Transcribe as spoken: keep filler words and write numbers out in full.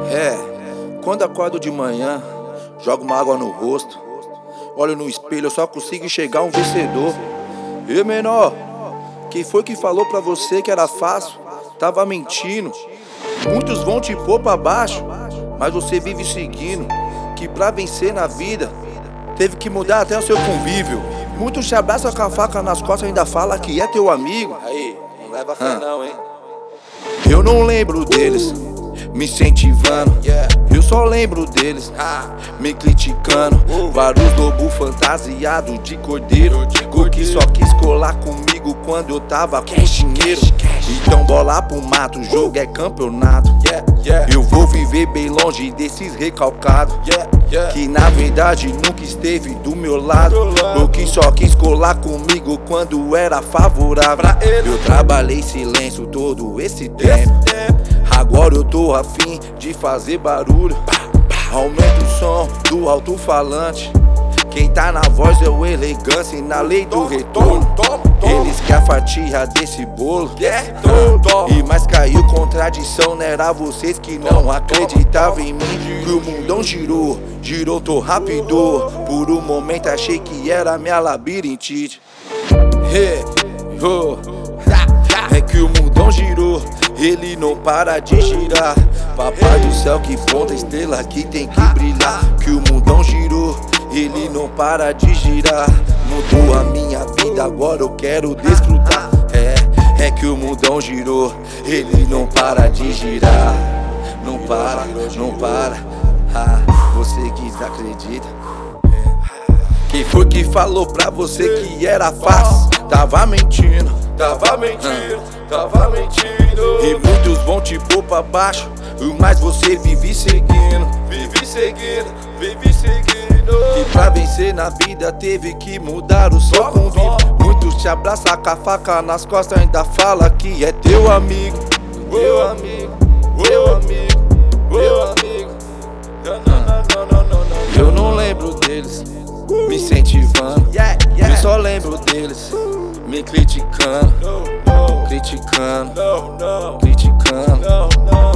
É, quando acordo de manhã, jogo uma água no rosto, olho no espelho, eu só consigo enxergar um vencedor. E menor, quem foi que falou pra você que era fácil? Tava mentindo. Muitos vão te pôr pra baixo, mas você vive seguindo que pra vencer na vida teve que mudar até o seu convívio. Muitos te abraçam com a faca nas costas e ainda fala que é teu amigo. Aí, não leva fé não, hein? Eu não lembro deles me incentivando, eu só lembro deles me criticando. Vários lobos fantasiados de cordeiro, que só quis colar comigo quando eu tava com dinheiro. Então bola pro mato, o jogo é campeonato. Eu vou viver bem longe desses recalcados, que na verdade nunca esteve do meu lado, ou que só quis colar comigo quando era favorável. Eu trabalhei em silêncio todo esse tempo, agora eu tô afim de fazer barulho. Aumenta o som do alto-falante, quem tá na voz é o elegância e na lei do retorno. Eles querem a fatia desse bolo, e mais caiu contradição, não era vocês que não acreditavam em mim. Que o mundão girou, girou, tô rápido. Por um momento achei que era minha labirintite. Hey, oh. É que o mundão girou, ele não para de girar. Papai do céu, que ponta estrela que tem que brilhar. Que o mundão girou, ele não para de girar. Mudou a minha vida, agora eu quero desfrutar. É, é que o mundão girou, ele não para de girar. Não para, não para. Ah, você que desacredita. Quem foi que falou pra você que era fácil? Tava mentindo, Tava mentindo, tava mentindo. e muitos vão te pôr pra baixo, mas você vive seguindo. Vive seguindo, vive seguindo. E pra vencer na vida teve que mudar o seu convívio. Muitos te abraçam com a faca nas costas, ainda fala que é teu amigo. Meu amigo, meu amigo, meu amigo. Não, não, não, não, não, não. Eu não lembro deles me incentivando, eu só lembro deles me criticando. Não, não, Criticando, não, não, criticando. não, não.